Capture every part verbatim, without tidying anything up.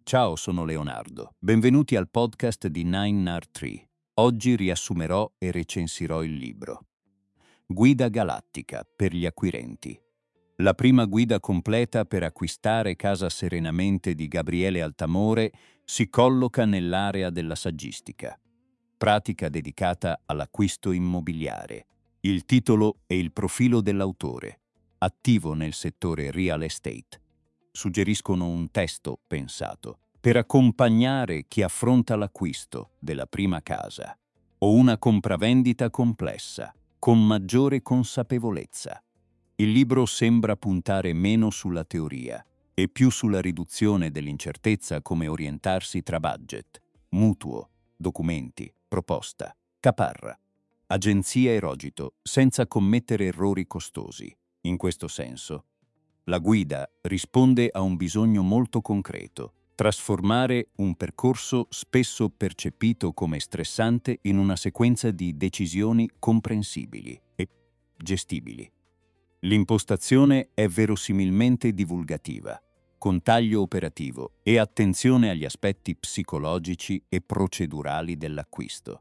Ciao, sono Leonardo. Benvenuti al podcast di Nine R tre. Oggi riassumerò e recensirò il libro Guida galattica per gli acquirenti. La prima guida completa per acquistare casa serenamente di Gabriele Altamore si colloca nell'area della saggistica, pratica dedicata all'acquisto immobiliare. Il titolo e il profilo dell'autore, attivo nel settore real estate, suggeriscono un testo pensato per accompagnare chi affronta l'acquisto della prima casa o una compravendita complessa con maggiore consapevolezza. Il libro sembra puntare meno sulla teoria e più sulla riduzione dell'incertezza, come orientarsi tra budget, mutuo, documenti, proposta, caparra, agenzia e rogito, senza commettere errori costosi. In questo senso, la guida risponde a un bisogno molto concreto: trasformare un percorso spesso percepito come stressante in una sequenza di decisioni comprensibili e gestibili. L'impostazione è verosimilmente divulgativa, con taglio operativo e attenzione agli aspetti psicologici e procedurali dell'acquisto.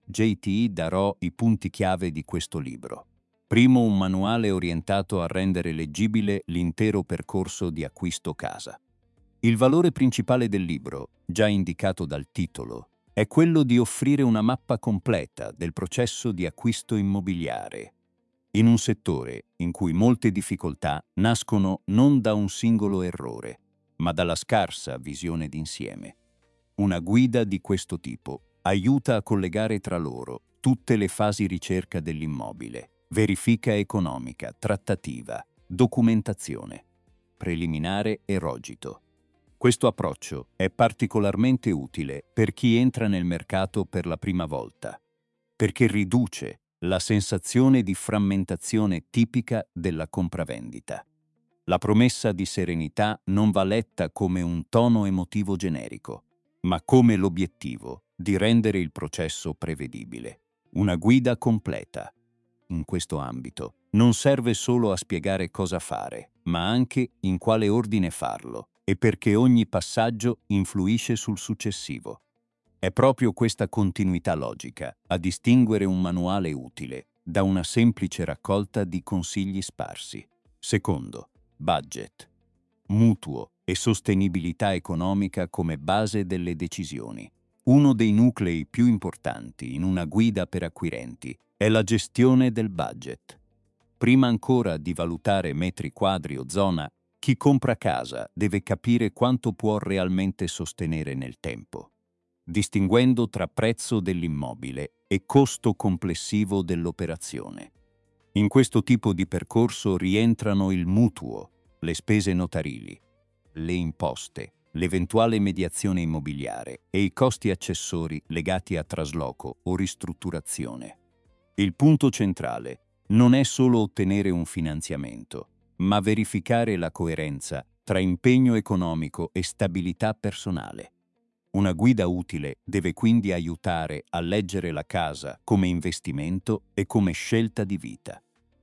J T darò i punti chiave di questo libro. Primo, un manuale orientato a rendere leggibile l'intero percorso di acquisto casa. Il valore principale del libro, già indicato dal titolo, è quello di offrire una mappa completa del processo di acquisto immobiliare, in un settore in cui molte difficoltà nascono non da un singolo errore, ma dalla scarsa visione d'insieme. Una guida di questo tipo aiuta a collegare tra loro tutte le fasi ricerca dell'immobile: verifica economica, trattativa, documentazione, preliminare e rogito. Questo approccio è particolarmente utile per chi entra nel mercato per la prima volta, perché riduce la sensazione di frammentazione tipica della compravendita. La promessa di serenità non va letta come un tono emotivo generico, ma come l'obiettivo di rendere il processo prevedibile. Una guida completa, in questo ambito, non serve solo a spiegare cosa fare, ma anche in quale ordine farlo e perché ogni passaggio influisce sul successivo. È proprio questa continuità logica a distinguere un manuale utile da una semplice raccolta di consigli sparsi. Secondo, budget, mutuo e sostenibilità economica come base delle decisioni. Uno dei nuclei più importanti in una guida per acquirenti è la gestione del budget. Prima ancora di valutare metri quadri o zona, chi compra casa deve capire quanto può realmente sostenere nel tempo, distinguendo tra prezzo dell'immobile e costo complessivo dell'operazione. In questo tipo di percorso rientrano il mutuo, le spese notarili, le imposte, l'eventuale mediazione immobiliare e i costi accessori legati a trasloco o ristrutturazione. Il punto centrale non è solo ottenere un finanziamento, ma verificare la coerenza tra impegno economico e stabilità personale. Una guida utile deve quindi aiutare a leggere la casa come investimento e come scelta di vita,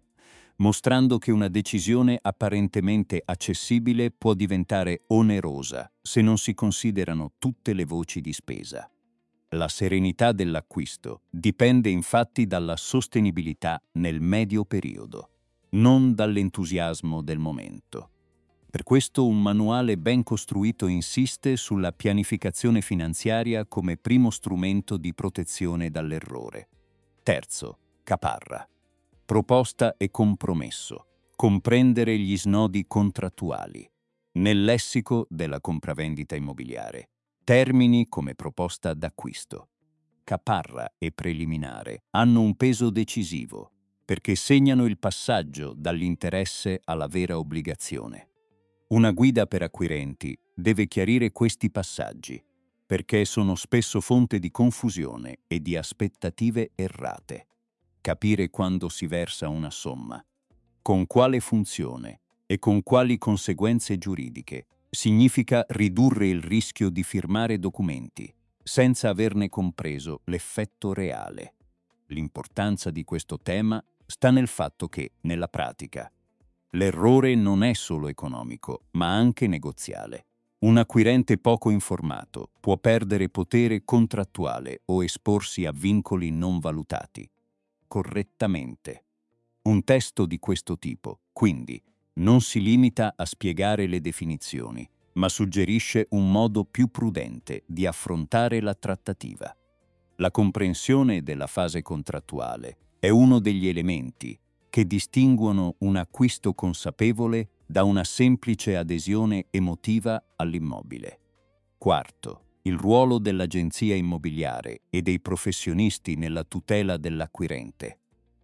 mostrando che una decisione apparentemente accessibile può diventare onerosa se non si considerano tutte le voci di spesa. La serenità dell'acquisto dipende infatti dalla sostenibilità nel medio periodo, non dall'entusiasmo del momento. Per questo un manuale ben costruito insiste sulla pianificazione finanziaria come primo strumento di protezione dall'errore. Terzo, caparra. Proposta e compromesso. Comprendere gli snodi contrattuali. Nel lessico della compravendita immobiliare, termini come proposta d'acquisto, caparra e preliminare hanno un peso decisivo perché segnano il passaggio dall'interesse alla vera obbligazione. Una guida per acquirenti deve chiarire questi passaggi, perché sono spesso fonte di confusione e di aspettative errate. Capire quando si versa una somma, con quale funzione e con quali conseguenze giuridiche, significa ridurre il rischio di firmare documenti senza averne compreso l'effetto reale. L'importanza di questo tema sta nel fatto che, nella pratica, l'errore non è solo economico, ma anche negoziale. Un acquirente poco informato può perdere potere contrattuale o esporsi a vincoli non valutati correttamente. Un testo di questo tipo, quindi, non si limita a spiegare le definizioni, ma suggerisce un modo più prudente di affrontare la trattativa. La comprensione della fase contrattuale è uno degli elementi che distinguono un acquisto consapevole da una semplice adesione emotiva all'immobile. Quarto, il ruolo dell'agenzia immobiliare e dei professionisti nella tutela dell'acquirente.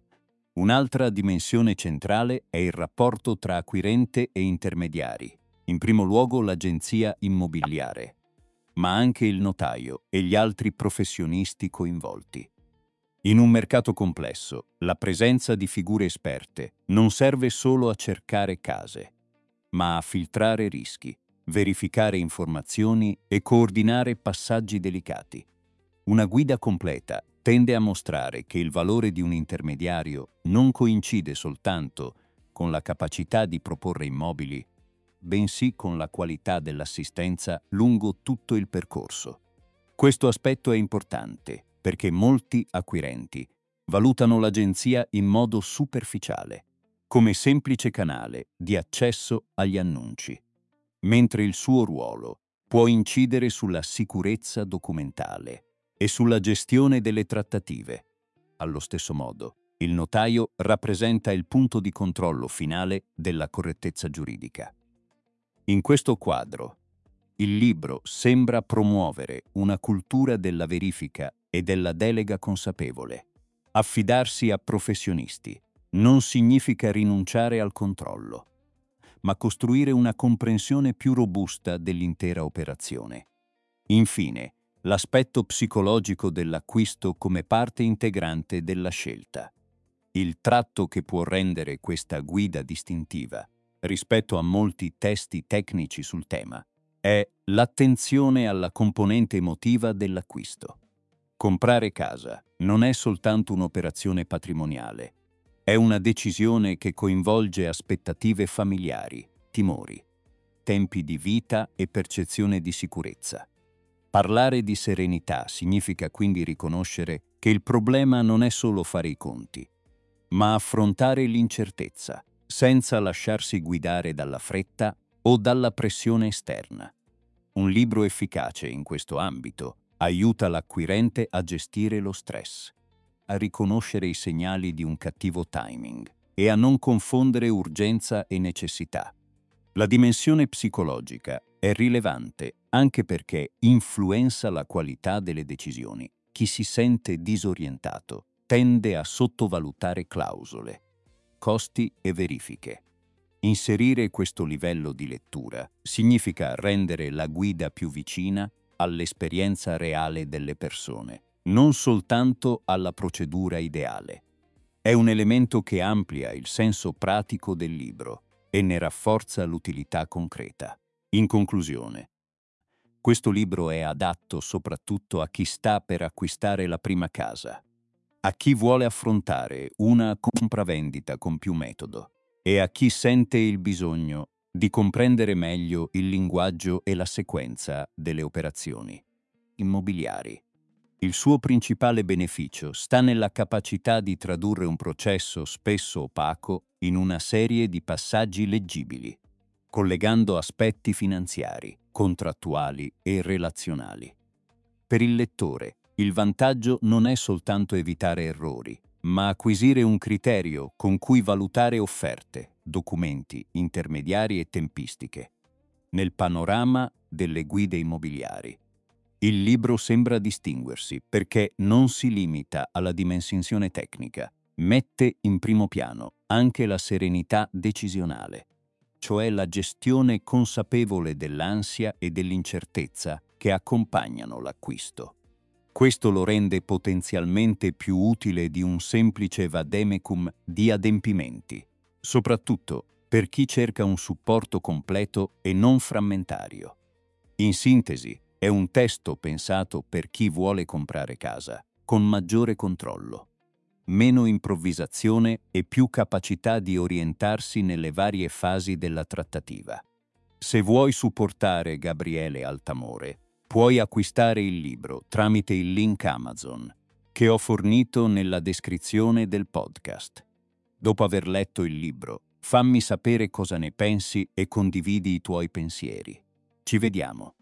Un'altra dimensione centrale è il rapporto tra acquirente e intermediari, in primo luogo l'agenzia immobiliare, ma anche il notaio e gli altri professionisti coinvolti. In un mercato complesso, la presenza di figure esperte non serve solo a cercare case, ma a filtrare rischi, verificare informazioni e coordinare passaggi delicati. Una guida completa tende a mostrare che il valore di un intermediario non coincide soltanto con la capacità di proporre immobili, bensì con la qualità dell'assistenza lungo tutto il percorso. Questo aspetto è importante perché molti acquirenti valutano l'agenzia in modo superficiale, come semplice canale di accesso agli annunci, mentre il suo ruolo può incidere sulla sicurezza documentale e sulla gestione delle trattative. Allo stesso modo, il notaio rappresenta il punto di controllo finale della correttezza giuridica. In questo quadro, il libro sembra promuovere una cultura della verifica e della delega consapevole. Affidarsi a professionisti non significa rinunciare al controllo, ma costruire una comprensione più robusta dell'intera operazione. Infine, l'aspetto psicologico dell'acquisto come parte integrante della scelta. Il tratto che può rendere questa guida distintiva rispetto a molti testi tecnici sul tema è l'attenzione alla componente emotiva dell'acquisto. Comprare casa non è soltanto un'operazione patrimoniale, è una decisione che coinvolge aspettative familiari, timori, tempi di vita e percezione di sicurezza. Parlare di serenità significa quindi riconoscere che il problema non è solo fare i conti, ma affrontare l'incertezza, senza lasciarsi guidare dalla fretta o dalla pressione esterna. Un libro efficace in questo ambito aiuta l'acquirente a gestire lo stress, a riconoscere i segnali di un cattivo timing e a non confondere urgenza e necessità. La dimensione psicologica è rilevante anche perché influenza la qualità delle decisioni. Chi si sente disorientato tende a sottovalutare clausole, costi e verifiche. Inserire questo livello di lettura significa rendere la guida più vicina all'esperienza reale delle persone, non soltanto alla procedura ideale. È un elemento che amplia il senso pratico del libro e ne rafforza l'utilità concreta. In conclusione, questo libro è adatto soprattutto a chi sta per acquistare la prima casa, a chi vuole affrontare una compravendita con più metodo e a chi sente il bisogno di comprendere meglio il linguaggio e la sequenza delle operazioni immobiliari. Il suo principale beneficio sta nella capacità di tradurre un processo spesso opaco in una serie di passaggi leggibili, collegando aspetti finanziari, contrattuali e relazionali. Per il lettore, il vantaggio non è soltanto evitare errori, ma acquisire un criterio con cui valutare offerte, documenti, intermediari e tempistiche. Nel panorama delle guide immobiliari, il libro sembra distinguersi perché non si limita alla dimensione tecnica, mette in primo piano anche la serenità decisionale, cioè la gestione consapevole dell'ansia e dell'incertezza che accompagnano l'acquisto. Questo lo rende potenzialmente più utile di un semplice vademecum di adempimenti, soprattutto per chi cerca un supporto completo e non frammentario. In sintesi, è un testo pensato per chi vuole comprare casa, con maggiore controllo, meno improvvisazione e più capacità di orientarsi nelle varie fasi della trattativa. Se vuoi supportare Gabriele Altamore, puoi acquistare il libro tramite il link Amazon che ho fornito nella descrizione del podcast. Dopo aver letto il libro, fammi sapere cosa ne pensi e condividi i tuoi pensieri. Ci vediamo.